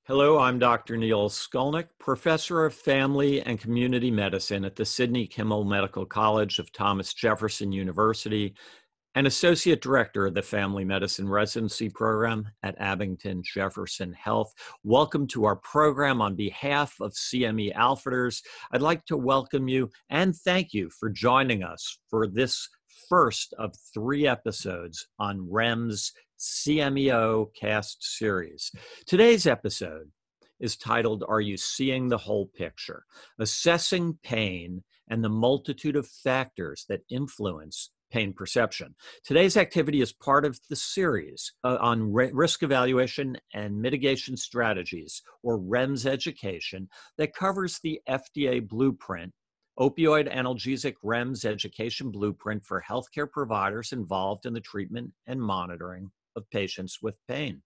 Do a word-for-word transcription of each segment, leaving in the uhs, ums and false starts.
Hello, I'm Doctor Neil Skolnick, Professor of Family and Community Medicine at the Sidney Kimmel Medical College of Thomas Jefferson University and Associate Director of the Family Medicine Residency Program at Abington Jefferson Health. Welcome to our program on behalf of C M E Outfitters. I'd like to welcome you and thank you for joining us for this first of three episodes on R E M S C M E O cast series. Today's episode is titled, Are You Seeing the Whole Picture? Assessing Pain and the Multitude of Factors that Influence Pain Perception. Today's activity is part of the series uh, on risk evaluation and mitigation strategies, or R E M S education, that covers the F D A blueprint, opioid analgesic R E M S education blueprint for healthcare providers involved in the treatment and monitoring of patients with pain.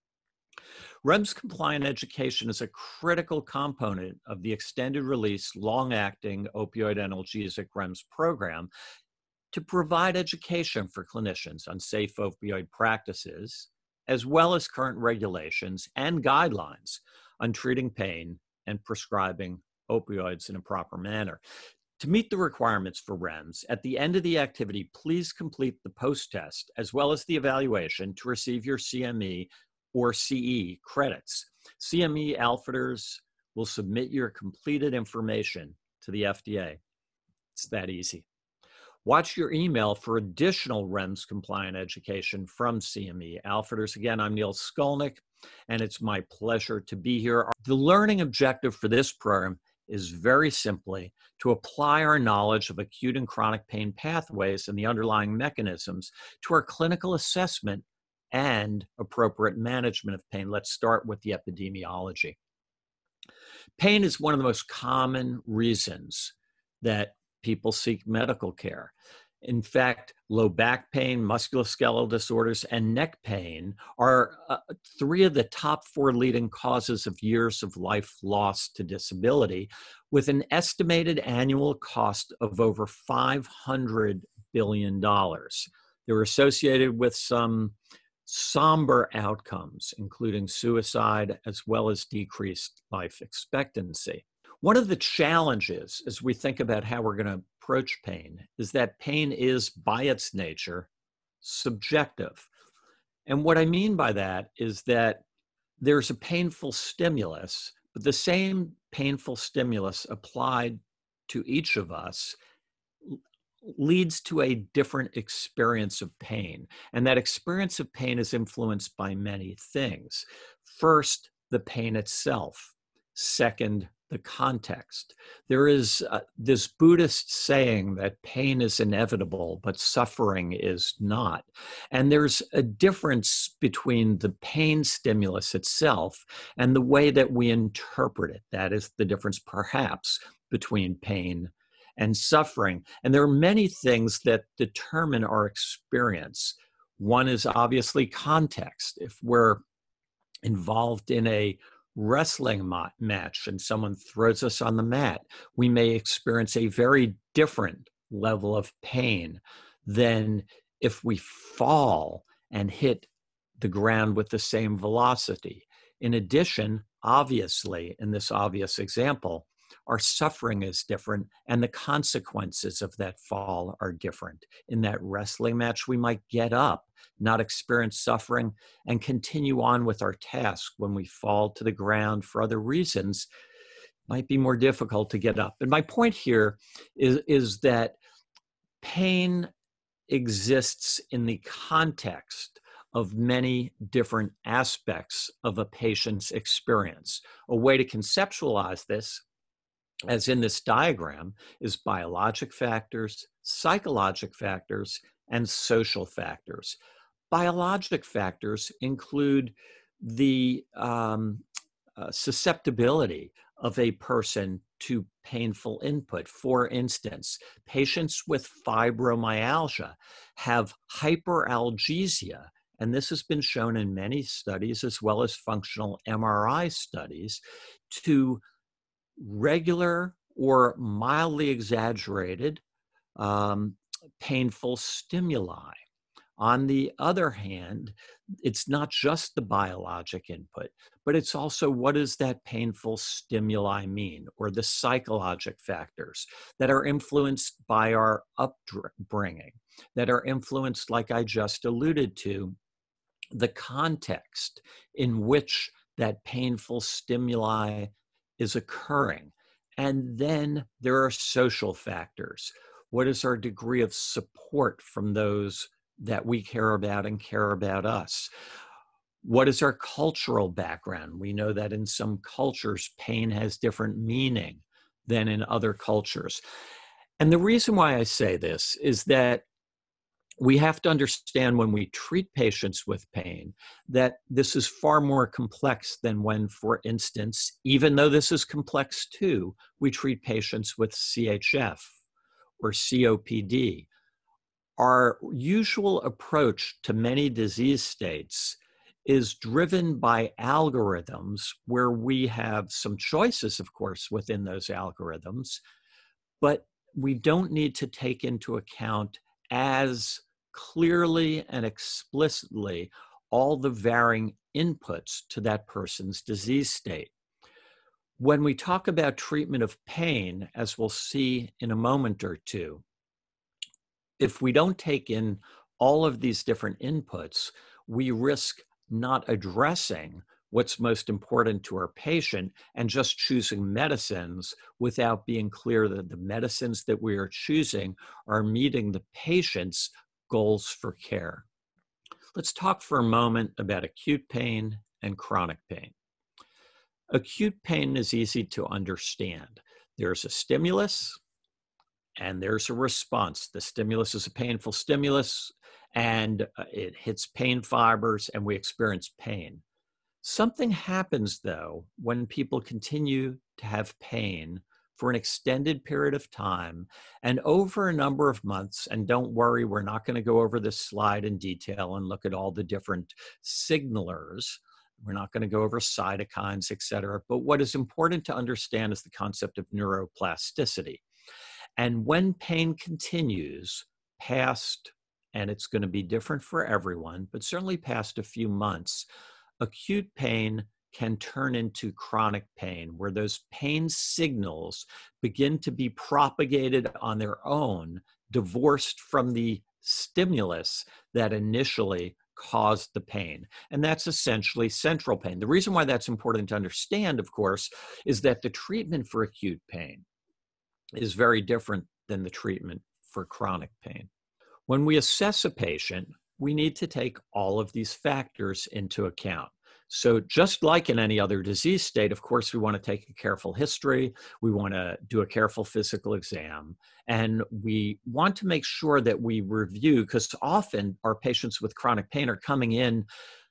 R E M S compliant education is a critical component of the extended release long-acting opioid analgesic R E M S program to provide education for clinicians on safe opioid practices, as well as current regulations and guidelines on treating pain and prescribing opioids in a proper manner. To meet the requirements for R E M S, at the end of the activity, please complete the post-test as well as the evaluation to receive your C M E or C E credits. C M E Outfitters will submit your completed information to the F D A. It's that easy. Watch your email for additional R E M S compliant education from C M E Outfitters. Again, I'm Neil Skolnick, and it's my pleasure to be here. The learning objective for this program is very simply to apply our knowledge of acute and chronic pain pathways and the underlying mechanisms to our clinical assessment and appropriate management of pain. Let's start with the epidemiology. Pain is one of the most common reasons that people seek medical care. In fact, low back pain, musculoskeletal disorders, and neck pain are uh, three of the top four leading causes of years of life lost to disability, with an estimated annual cost of over five hundred billion dollars. They're associated with some somber outcomes, including suicide, as well as decreased life expectancy. One of the challenges as we think about how we're going to approach pain is that pain is, by its nature, subjective. And what I mean by that is that there's a painful stimulus, but the same painful stimulus applied to each of us leads to a different experience of pain. And that experience of pain is influenced by many things. First, the pain itself. Second, the context. There is uh, this Buddhist saying that pain is inevitable, but suffering is not. And there's a difference between the pain stimulus itself and the way that we interpret it. That is the difference, perhaps, between pain and suffering. And there are many things that determine our experience. One is obviously context. If we're involved in a wrestling match and someone throws us on the mat, we may experience a very different level of pain than if we fall and hit the ground with the same velocity. In addition, obviously, in this obvious example, our suffering is different and the consequences of that fall are different. In that wrestling match, we might get up, not experience suffering, and continue on with our task. When we fall to the ground for other reasons, it might be more difficult to get up. And my point here is, is that pain exists in the context of many different aspects of a patient's experience. A way to conceptualize this, as in this diagram, is biologic factors, psychologic factors, and social factors. Biologic factors include the um, uh, susceptibility of a person to painful input. For instance, patients with fibromyalgia have hyperalgesia, and this has been shown in many studies as well as functional M R I studies, to regular or mildly exaggerated um, painful stimuli. On the other hand, it's not just the biologic input, but it's also what does that painful stimuli mean, or the psychologic factors that are influenced by our upbringing, that are influenced, like I just alluded to, the context in which that painful stimuli is occurring. And then there are social factors. What is our degree of support from those that we care about and care about us? What is our cultural background? We know that in some cultures, pain has different meaning than in other cultures. And the reason why I say this is that we have to understand when we treat patients with pain that this is far more complex than when, for instance, even though this is complex too, we treat patients with C H F or C O P D. Our usual approach to many disease states is driven by algorithms where we have some choices, of course, within those algorithms, but we don't need to take into account as clearly and explicitly all the varying inputs to that person's disease state. When we talk about treatment of pain, as we'll see in a moment or two, if we don't take in all of these different inputs, we risk not addressing what's most important to our patient and just choosing medicines without being clear that the medicines that we are choosing are meeting the patient's goals for care. Let's talk for a moment about acute pain and chronic pain. Acute pain is easy to understand. There's a stimulus and there's a response. The stimulus is a painful stimulus and it hits pain fibers and we experience pain. Something happens, though, when people continue to have pain for an extended period of time and over a number of months. And don't worry, we're not going to go over this slide in detail and look at all the different signalers. We're not going to go over cytokines, et cetera. But what is important to understand is the concept of neuroplasticity. And when pain continues past, and it's going to be different for everyone, but certainly past a few months, acute pain can turn into chronic pain, where those pain signals begin to be propagated on their own, divorced from the stimulus that initially caused the pain. And that's essentially central pain. The reason why that's important to understand, of course, is that the treatment for acute pain is very different than the treatment for chronic pain. When we assess a patient, we need to take all of these factors into account. So just like in any other disease state, of course, we want to take a careful history. We want to do a careful physical exam. And we want to make sure that we review, because often our patients with chronic pain are coming in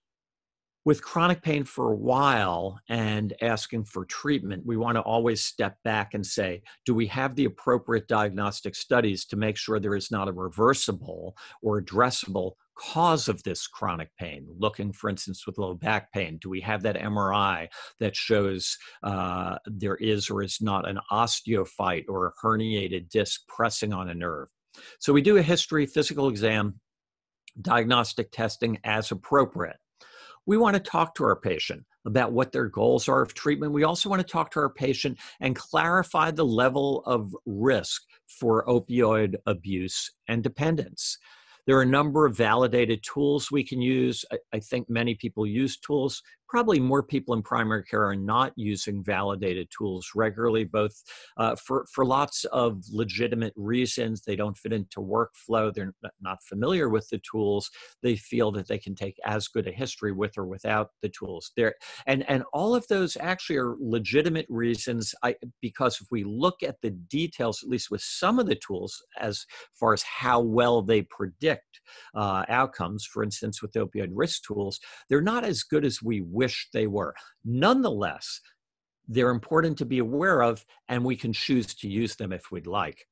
with chronic pain for a while and asking for treatment. We want to always step back and say, do we have the appropriate diagnostic studies to make sure there is not a reversible or addressable cause of this chronic pain? Looking, for instance, with low back pain, do we have that M R I that shows uh, there is or is not an osteophyte or a herniated disc pressing on a nerve? So we do a history, physical exam, diagnostic testing as appropriate. We want to talk to our patient about what their goals are of treatment. We also want to talk to our patient and clarify the level of risk for opioid abuse and dependence. There are a number of validated tools we can use. I, I think many people use tools. Probably more people in primary care are not using validated tools regularly, both uh, for, for lots of legitimate reasons. They don't fit into workflow. They're not familiar with the tools. They feel that they can take as good a history with or without the tools. There, and, and all of those actually are legitimate reasons, I, because if we look at the details, at least with some of the tools, as far as how well they predict uh, outcomes, for instance, with opioid risk tools, they're not as good as we wish they were. Nonetheless, they're important to be aware of, and we can choose to use them if we'd like.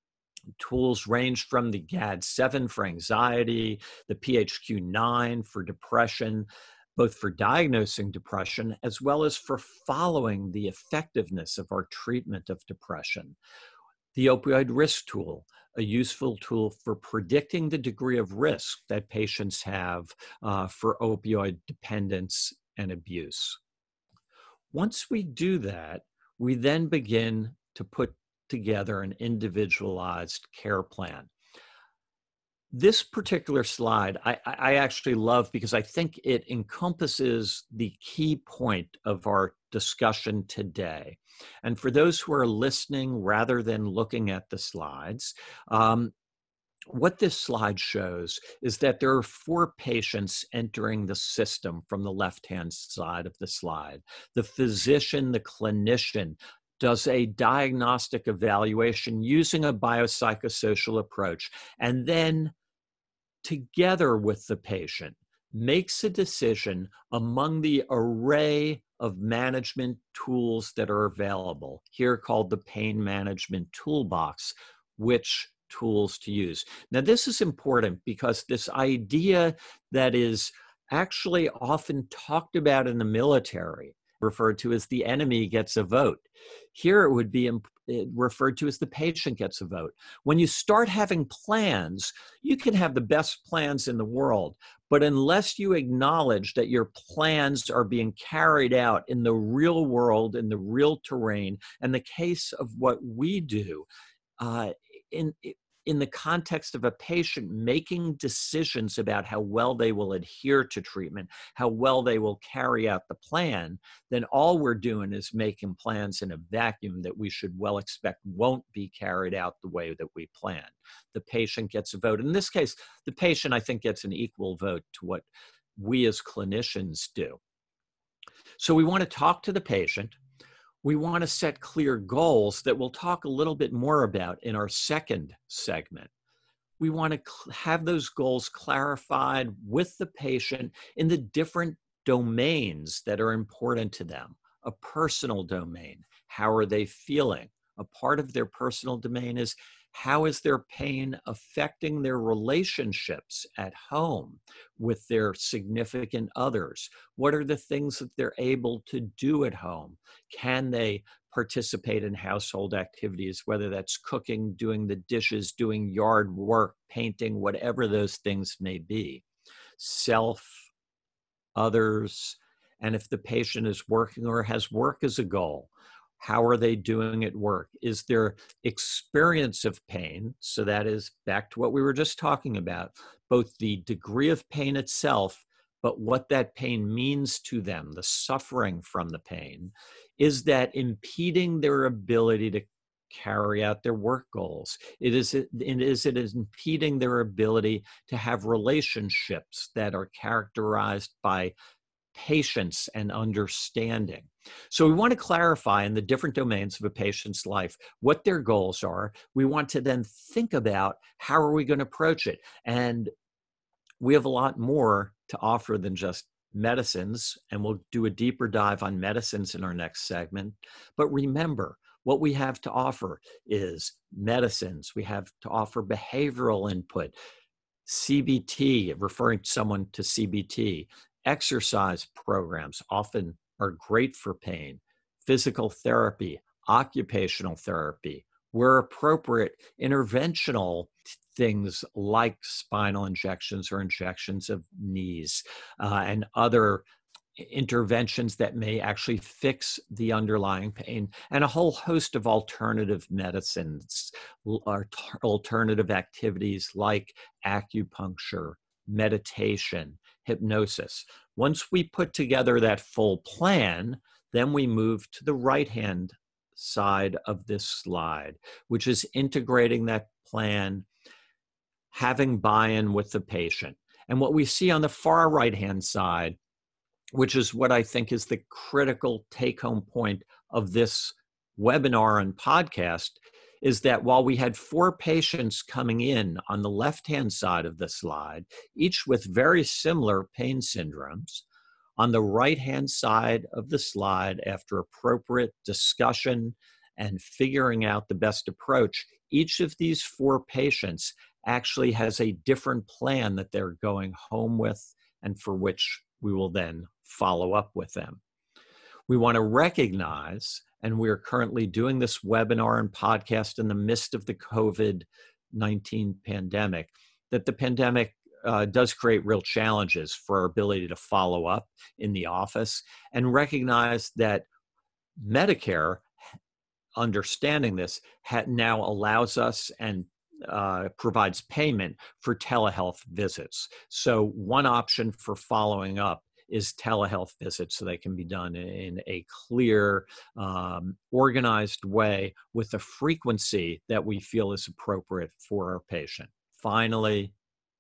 Tools range from the G A D seven for anxiety, the P H Q nine for depression, both for diagnosing depression as well as for following the effectiveness of our treatment of depression. The opioid risk tool a useful tool for predicting the degree of risk that patients have uh, for opioid dependence and abuse. Once we do that, we then begin to put together an individualized care plan. This particular slide, I, I actually love because I think it encompasses the key point of our discussion today. And for those who are listening rather than looking at the slides, um, what this slide shows is that there are four patients entering the system from the left-hand side of the slide. The physician, the clinician, does a diagnostic evaluation using a biopsychosocial approach, and then together with the patient makes a decision among the array of management tools that are available, here called the pain management toolbox, which tools to use. Now, this is important because this idea that is actually often talked about in the military, referred to as the enemy gets a vote. Here it would be referred to as the patient gets a vote. When you start having plans, you can have the best plans in the world, but unless you acknowledge that your plans are being carried out in the real world, in the real terrain, and the case of what we do, uh, in in the context of a patient making decisions about how well they will adhere to treatment, how well they will carry out the plan, then all we're doing is making plans in a vacuum that we should well expect won't be carried out the way that we plan. The patient gets a vote. In this case, the patient, I think, gets an equal vote to what we as clinicians do. So we want to talk to the patient. We want to set clear goals that we'll talk a little bit more about in our second segment. We want to have those goals clarified with the patient in the different domains that are important to them. A personal domain, how are they feeling? A part of their personal domain is how is their pain affecting their relationships at home with their significant others? What are the things that they're able to do at home? Can they participate in household activities, whether that's cooking, doing the dishes, doing yard work, painting, whatever those things may be? Self, others, and if the patient is working or has work as a goal, how are they doing at work? Is their experience of pain, so that is back to what we were just talking about, both the degree of pain itself, but what that pain means to them, the suffering from the pain, is that impeding their ability to carry out their work goals? It is, it is, it is impeding their ability to have relationships that are characterized by patience and understanding. So we want to clarify in the different domains of a patient's life what their goals are. We want to then think about how are we going to approach it. And we have a lot more to offer than just medicines, and we'll do a deeper dive on medicines in our next segment. But remember, what we have to offer is medicines. We have to offer behavioral input, C B T, referring someone to C B T, exercise programs often are great for pain, physical therapy, occupational therapy, where appropriate, interventional things like spinal injections or injections of knees uh, and other interventions that may actually fix the underlying pain, and a whole host of alternative medicines, alternative activities like acupuncture, meditation, hypnosis. Once we put together that full plan, then we move to the right-hand side of this slide, which is integrating that plan, having buy-in with the patient. And what we see on the far right-hand side, which is what I think is the critical take-home point of this webinar and podcast, is that while we had four patients coming in on the left-hand side of the slide, each with very similar pain syndromes, on the right-hand side of the slide, after appropriate discussion and figuring out the best approach, each of these four patients actually has a different plan that they're going home with and for which we will then follow up with them. We want to recognize, and we're currently doing this webinar and podcast in the midst of the COVID nineteen pandemic, that the pandemic uh, does create real challenges for our ability to follow up in the office, and recognize that Medicare, understanding this, ha- now allows us and uh, provides payment for telehealth visits. So one option for following up is telehealth visits, so they can be done in a clear, um, organized way with the frequency that we feel is appropriate for our patient. Finally,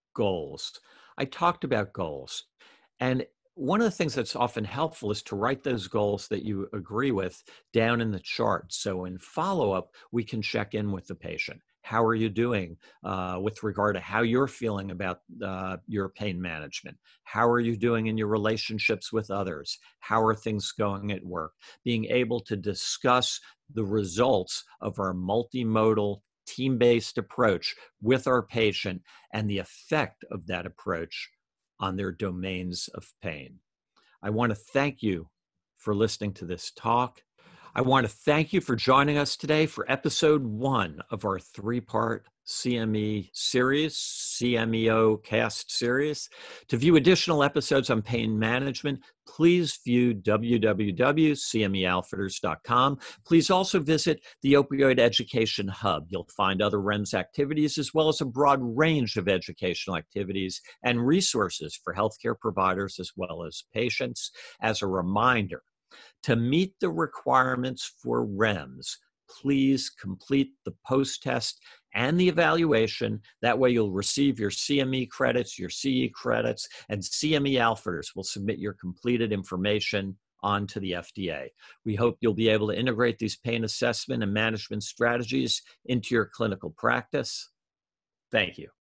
goals. I talked about goals. And one of the things that's often helpful is to write those goals that you agree with down in the chart. So in follow-up, we can check in with the patient. How are you doing uh, with regard to how you're feeling about uh, your pain management? How are you doing in your relationships with others? How are things going at work? Being able to discuss the results of our multimodal team-based approach with our patient and the effect of that approach on their domains of pain. I want to thank you for listening to this talk. I want to thank you for joining us today for episode one of our three-part C M E series, C M E O cast series. To view additional episodes on pain management, please view w w w dot c m e outfitters dot com. Please also visit the Opioid Education Hub. You'll find other R E M S activities as well as a broad range of educational activities and resources for healthcare providers as well as patients. As a reminder, to meet the requirements for R E M S, please complete the post-test and the evaluation. That way you'll receive your C M E credits, your C E credits, and C M E Outfitters will submit your completed information onto the F D A. We hope you'll be able to integrate these pain assessment and management strategies into your clinical practice. Thank you.